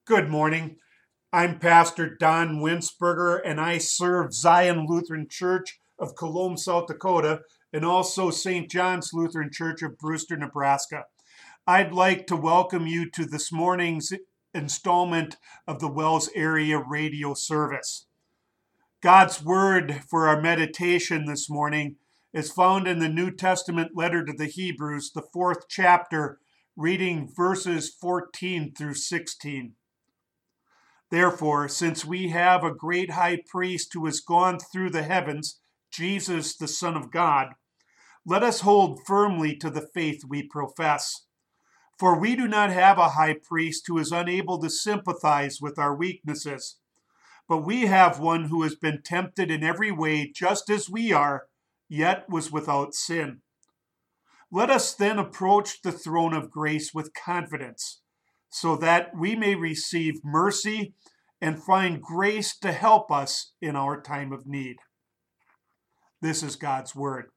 Good morning. I'm Pastor Don Winsberger, and I serve Zion Lutheran Church of Colome, South Dakota, and also St. John's Lutheran Church of Brewster, Nebraska. I'd like to welcome you to this morning's installment of the Wells Area Radio Service. God's word for our meditation this morning is found in the New Testament letter to the Hebrews, the 4th chapter, reading verses 14 through 16. Therefore, since we have a great high priest who has gone through the heavens, Jesus, the Son of God, let us hold firmly to the faith we profess. For we do not have a high priest who is unable to sympathize with our weaknesses, but we have one who has been tempted in every way just as we are, yet was without sin. Let us then approach the throne of grace with confidence, so that we may receive mercy and find grace to help us in our time of need. This is God's word.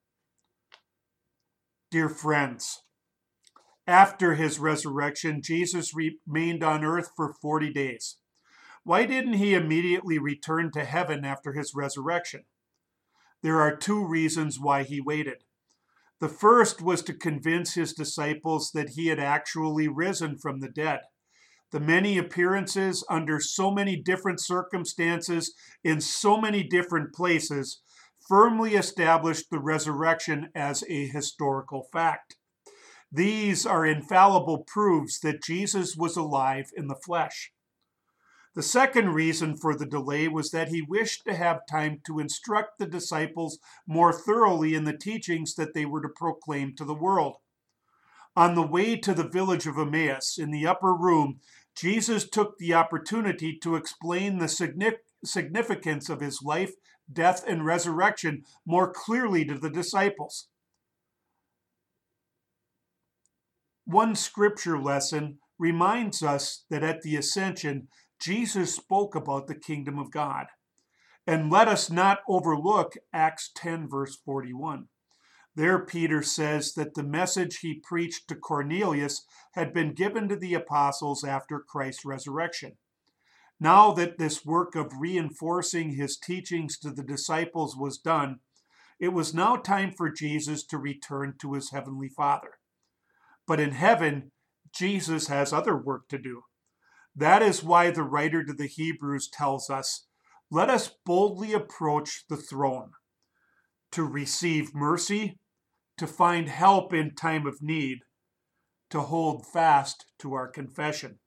Dear friends, after his resurrection, Jesus remained on earth for 40 days. Why didn't he immediately return to heaven after his resurrection? There are two reasons why he waited. The first was to convince his disciples that he had actually risen from the dead. The many appearances under so many different circumstances in so many different places firmly established the resurrection as a historical fact. These are infallible proofs that Jesus was alive in the flesh. The second reason for the delay was that he wished to have time to instruct the disciples more thoroughly in the teachings that they were to proclaim to the world. On the way to the village of Emmaus, in the upper room, Jesus took the opportunity to explain the significance of his life, death, and resurrection more clearly to the disciples. One scripture lesson reminds us that at the ascension, Jesus spoke about the kingdom of God. And let us not overlook Acts 10, verse 41. There, Peter says that the message he preached to Cornelius had been given to the apostles after Christ's resurrection. Now that this work of reinforcing his teachings to the disciples was done, it was now time for Jesus to return to his heavenly Father. But in heaven, Jesus has other work to do. That is why the writer to the Hebrews tells us, "Let us boldly approach the throne to receive mercy, to find help in time of need, to hold fast to our confession."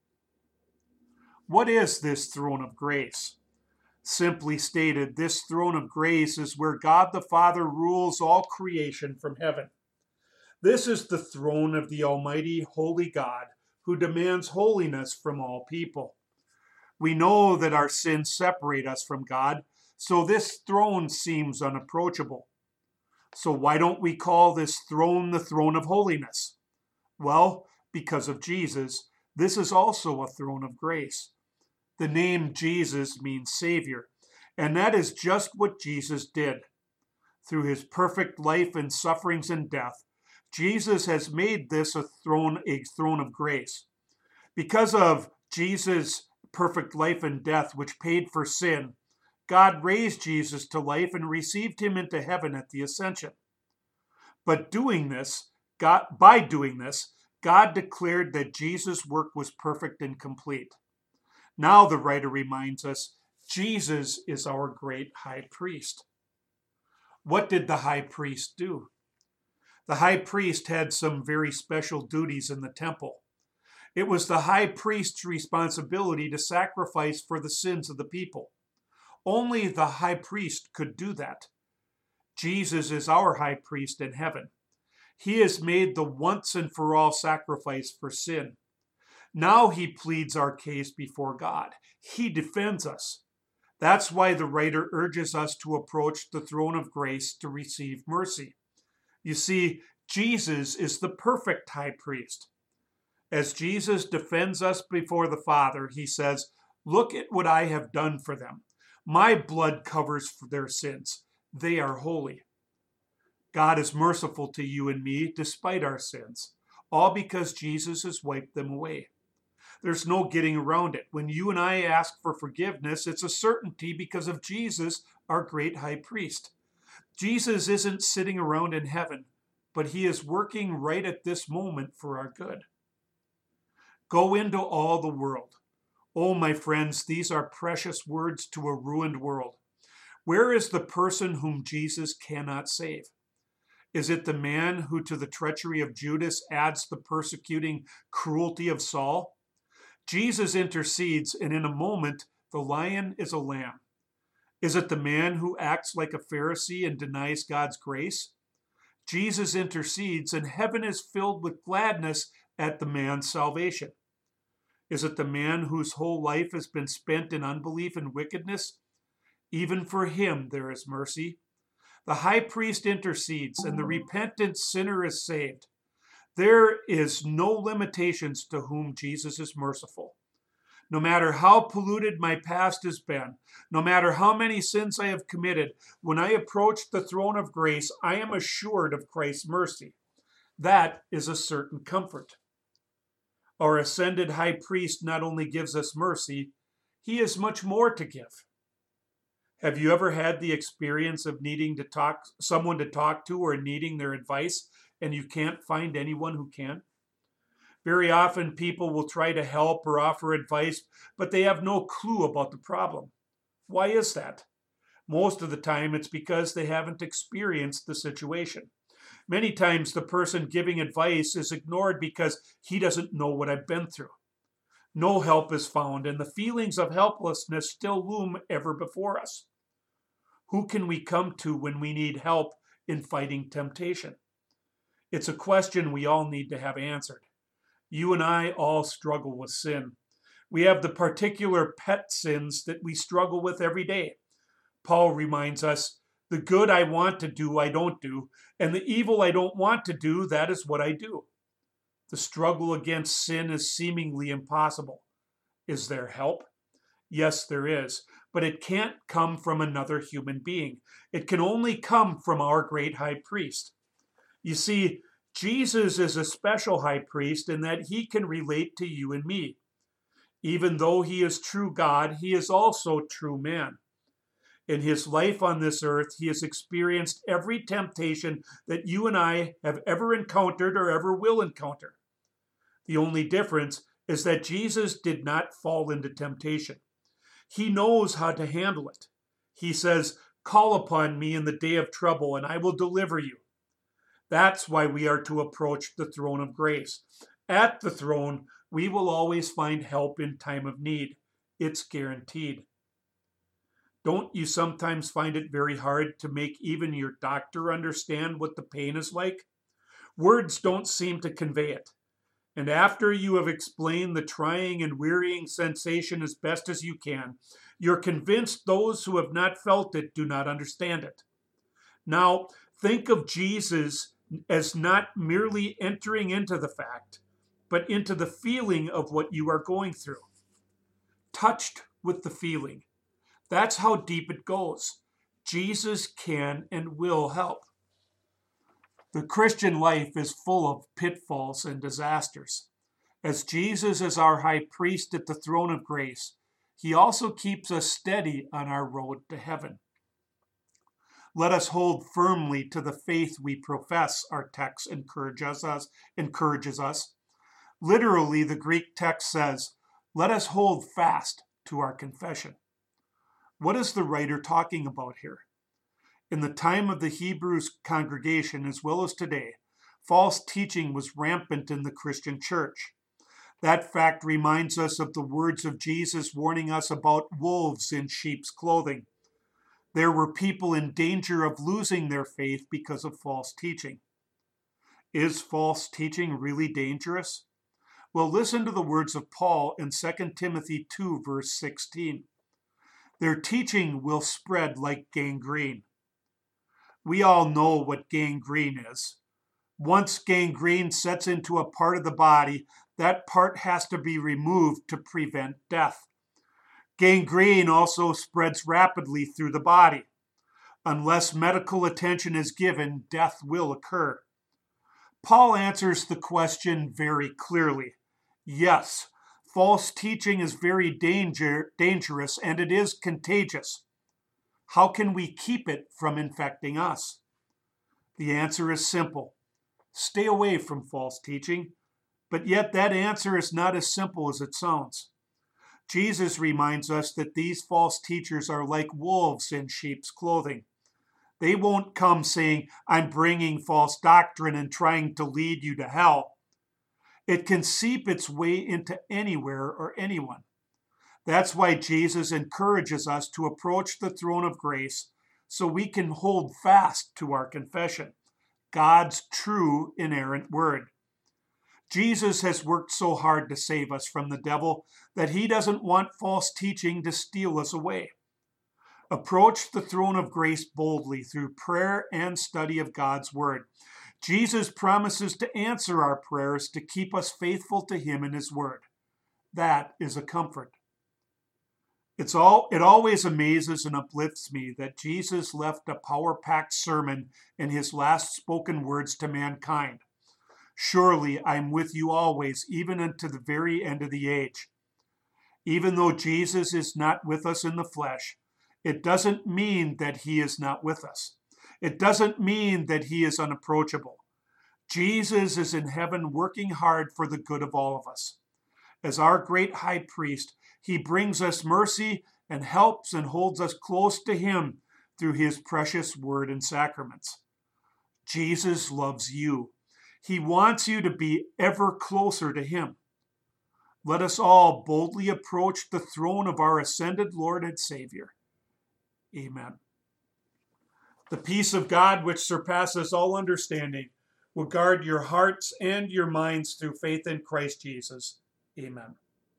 What is this throne of grace? Simply stated, this throne of grace is where God the Father rules all creation from heaven. This is the throne of the Almighty, holy God, who demands holiness from all people. We know that our sins separate us from God, so this throne seems unapproachable. So why don't we call this throne the throne of holiness? Well, because of Jesus, this is also a throne of grace. The name Jesus means Savior, and that is just what Jesus did. Through his perfect life and sufferings and death, Jesus has made this a throne of grace. Because of Jesus' perfect life and death, which paid for sin, God raised Jesus to life and received him into heaven at the ascension. But by doing this, God declared that Jesus' work was perfect and complete. Now the writer reminds us, Jesus is our great high priest. What did the high priest do? The high priest had some very special duties in the temple. It was the high priest's responsibility to sacrifice for the sins of the people. Only the high priest could do that. Jesus is our high priest in heaven. He has made the once and for all sacrifice for sin. Now he pleads our case before God. He defends us. That's why the writer urges us to approach the throne of grace to receive mercy. You see, Jesus is the perfect high priest. As Jesus defends us before the Father, he says, "Look at what I have done for them. My blood covers for their sins. They are holy." God is merciful to you and me despite our sins, all because Jesus has wiped them away. There's no getting around it. When you and I ask for forgiveness, it's a certainty because of Jesus, our great high priest. Jesus isn't sitting around in heaven, but he is working right at this moment for our good. Go into all the world. Oh, my friends, these are precious words to a ruined world. Where is the person whom Jesus cannot save? Is it the man who to the treachery of Judas adds the persecuting cruelty of Saul? Jesus intercedes, and in a moment, the lion is a lamb. Is it the man who acts like a Pharisee and denies God's grace? Jesus intercedes, and heaven is filled with gladness at the man's salvation. Is it the man whose whole life has been spent in unbelief and wickedness? Even for him there is mercy. The high priest intercedes, and the repentant sinner is saved. There is no limitations to whom Jesus is merciful. No matter how polluted my past has been, no matter how many sins I have committed, when I approach the throne of grace, I am assured of Christ's mercy. That is a certain comfort. Our ascended high priest not only gives us mercy, he has much more to give. Have you ever had the experience of needing to someone to talk to or needing their advice, and you can't find anyone who can? Very often people will try to help or offer advice, but they have no clue about the problem. Why is that? Most of the time it's because they haven't experienced the situation. Many times the person giving advice is ignored because he doesn't know what I've been through. No help is found, and the feelings of helplessness still loom ever before us. Who can we come to when we need help in fighting temptation? It's a question we all need to have answered. You and I all struggle with sin. We have the particular pet sins that we struggle with every day. Paul reminds us, the good I want to do, I don't do, and the evil I don't want to do, that is what I do. The struggle against sin is seemingly impossible. Is there help? Yes, there is, but it can't come from another human being. It can only come from our great high priest. You see, Jesus is a special high priest in that he can relate to you and me. Even though he is true God, he is also true man. In his life on this earth, he has experienced every temptation that you and I have ever encountered or ever will encounter. The only difference is that Jesus did not fall into temptation. He knows how to handle it. He says, "Call upon me in the day of trouble, and I will deliver you." That's why we are to approach the throne of grace. At the throne, we will always find help in time of need. It's guaranteed. Don't you sometimes find it very hard to make even your doctor understand what the pain is like? Words don't seem to convey it. And after you have explained the trying and wearying sensation as best as you can, you're convinced those who have not felt it do not understand it. Now, think of Jesus as not merely entering into the fact, but into the feeling of what you are going through. Touched with the feeling. That's how deep it goes. Jesus can and will help. The Christian life is full of pitfalls and disasters. As Jesus is our high priest at the throne of grace, he also keeps us steady on our road to heaven. Let us hold firmly to the faith we profess, our text encourages us. Literally, the Greek text says, let us hold fast to our confession. What is the writer talking about here? In the time of the Hebrews congregation, as well as today, false teaching was rampant in the Christian church. That fact reminds us of the words of Jesus warning us about wolves in sheep's clothing. There were people in danger of losing their faith because of false teaching. Is false teaching really dangerous? Well, listen to the words of Paul in 2 Timothy 2, verse 16. Their teaching will spread like gangrene. We all know what gangrene is. Once gangrene sets into a part of the body, that part has to be removed to prevent death. Gangrene also spreads rapidly through the body. Unless medical attention is given, death will occur. Paul answers the question very clearly. Yes, False teaching is very dangerous, and it is contagious. How can we keep it from infecting us? The answer is simple. Stay away from false teaching, but yet that answer is not as simple as it sounds. Jesus reminds us that these false teachers are like wolves in sheep's clothing. They won't come saying, I'm bringing false doctrine and trying to lead you to hell. It can seep its way into anywhere or anyone. That's why Jesus encourages us to approach the throne of grace so we can hold fast to our confession, God's true inerrant word. Jesus has worked so hard to save us from the devil that he doesn't want false teaching to steal us away. Approach the throne of grace boldly through prayer and study of God's word. Jesus promises to answer our prayers to keep us faithful to him and his word. That is a comfort. It always amazes and uplifts me that Jesus left a power-packed sermon in his last spoken words to mankind. Surely I'm with you always, even unto the very end of the age. Even though Jesus is not with us in the flesh, it doesn't mean that he is not with us. It doesn't mean that he is unapproachable. Jesus is in heaven working hard for the good of all of us. As our great high priest, he brings us mercy and helps and holds us close to him through his precious word and sacraments. Jesus loves you. He wants you to be ever closer to him. Let us all boldly approach the throne of our ascended Lord and Savior. Amen. The peace of God, which surpasses all understanding, will guard your hearts and your minds through faith in Christ Jesus. Amen.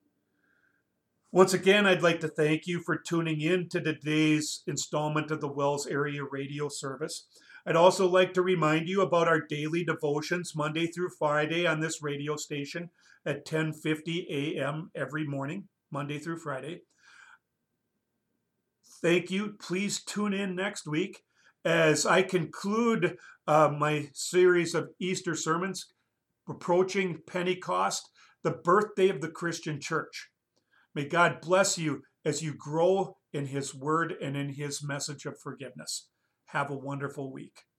Once again, I'd like to thank you for tuning in to today's installment of the Wells Area Radio Service. I'd also like to remind you about our daily devotions Monday through Friday on this radio station at 10:50 a.m. every morning, Monday through Friday. Thank you. Please tune in next week as I conclude my series of Easter sermons approaching Pentecost, the birthday of the Christian church. May God bless you as you grow in his word and in his message of forgiveness. Have a wonderful week.